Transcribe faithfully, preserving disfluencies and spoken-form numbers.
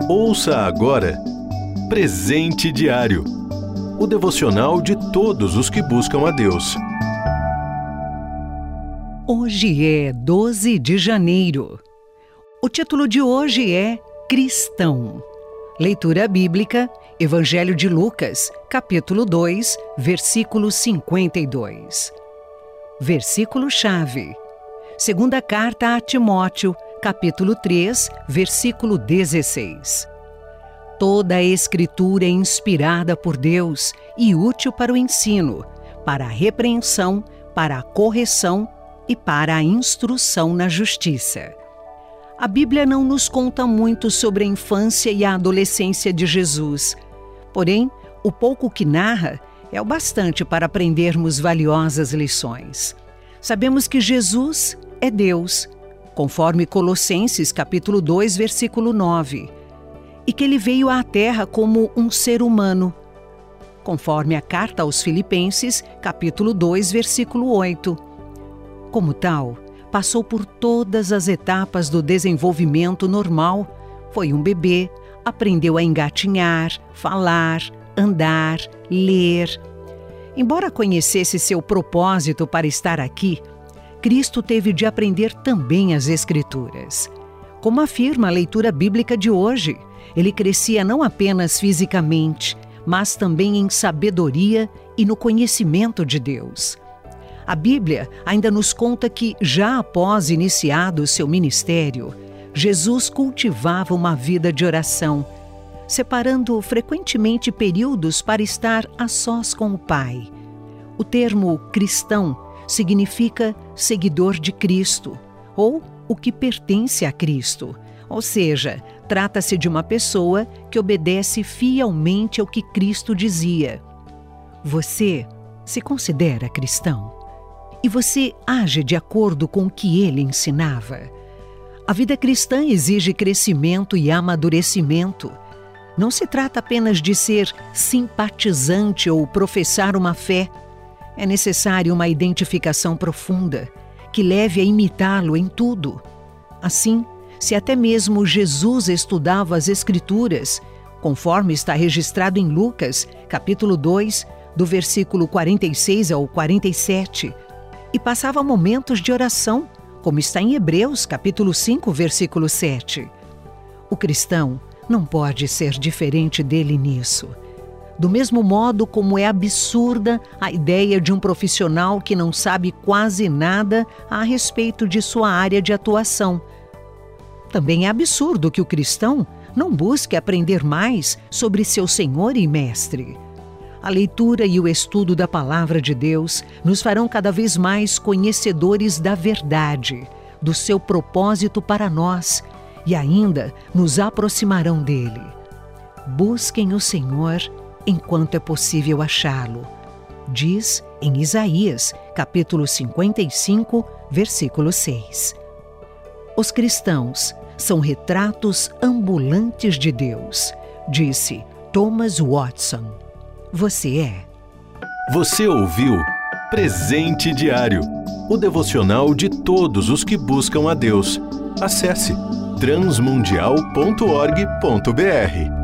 Ouça agora Presente Diário, o devocional de todos os que buscam a Deus. Hoje é doze de janeiro. O título de hoje é Cristão. Leitura bíblica, Evangelho de Lucas, capítulo dois, versículo cinquenta e dois. Versículo-chave. Segunda carta a Timóteo, capítulo três, versículo dezesseis. Toda a Escritura é inspirada por Deus e útil para o ensino, para a repreensão, para a correção e para a instrução na justiça. A Bíblia não nos conta muito sobre a infância e a adolescência de Jesus. Porém, o pouco que narra é o bastante para aprendermos valiosas lições. Sabemos que Jesus é Deus, conforme Colossenses capítulo dois, versículo nove, e que ele veio à Terra como um ser humano, conforme a carta aos Filipenses, capítulo dois, versículo oito. Como tal, passou por todas as etapas do desenvolvimento normal. Foi um bebê, aprendeu a engatinhar, falar, andar, ler. Embora conhecesse seu propósito para estar aqui, Cristo teve de aprender também as Escrituras. Como afirma a leitura bíblica de hoje, ele crescia não apenas fisicamente, mas também em sabedoria e no conhecimento de Deus. A Bíblia ainda nos conta que, já após iniciado seu ministério, Jesus cultivava uma vida de oração, separando frequentemente períodos para estar a sós com o Pai. O termo cristão significa seguidor de Cristo, ou o que pertence a Cristo, ou seja, trata-se de uma pessoa que obedece fielmente ao que Cristo dizia. Você se considera cristão? E você age de acordo com o que ele ensinava? A vida cristã exige crescimento e amadurecimento. Não se trata apenas de ser simpatizante ou professar uma fé. É necessário uma identificação profunda, que leve a imitá-lo em tudo. Assim, se até mesmo Jesus estudava as Escrituras, conforme está registrado em Lucas, capítulo dois, do versículo quarenta e seis ao quarenta e sete, e passava momentos de oração, como está em Hebreus, capítulo cinco, versículo sete. O cristão não pode ser diferente dele nisso. Do mesmo modo como é absurda a ideia de um profissional que não sabe quase nada a respeito de sua área de atuação. Também é absurdo que o cristão não busque aprender mais sobre seu Senhor e Mestre. A leitura e o estudo da Palavra de Deus nos farão cada vez mais conhecedores da verdade, do seu propósito para nós, e ainda nos aproximarão dele. Busquem o Senhor enquanto é possível achá-lo, diz em Isaías, capítulo cinquenta e cinco, versículo seis. Os cristãos são retratos ambulantes de Deus, disse Thomas Watson. Você é? Você ouviu Presente Diário, o devocional de todos os que buscam a Deus. Acesse transmundial ponto org ponto br.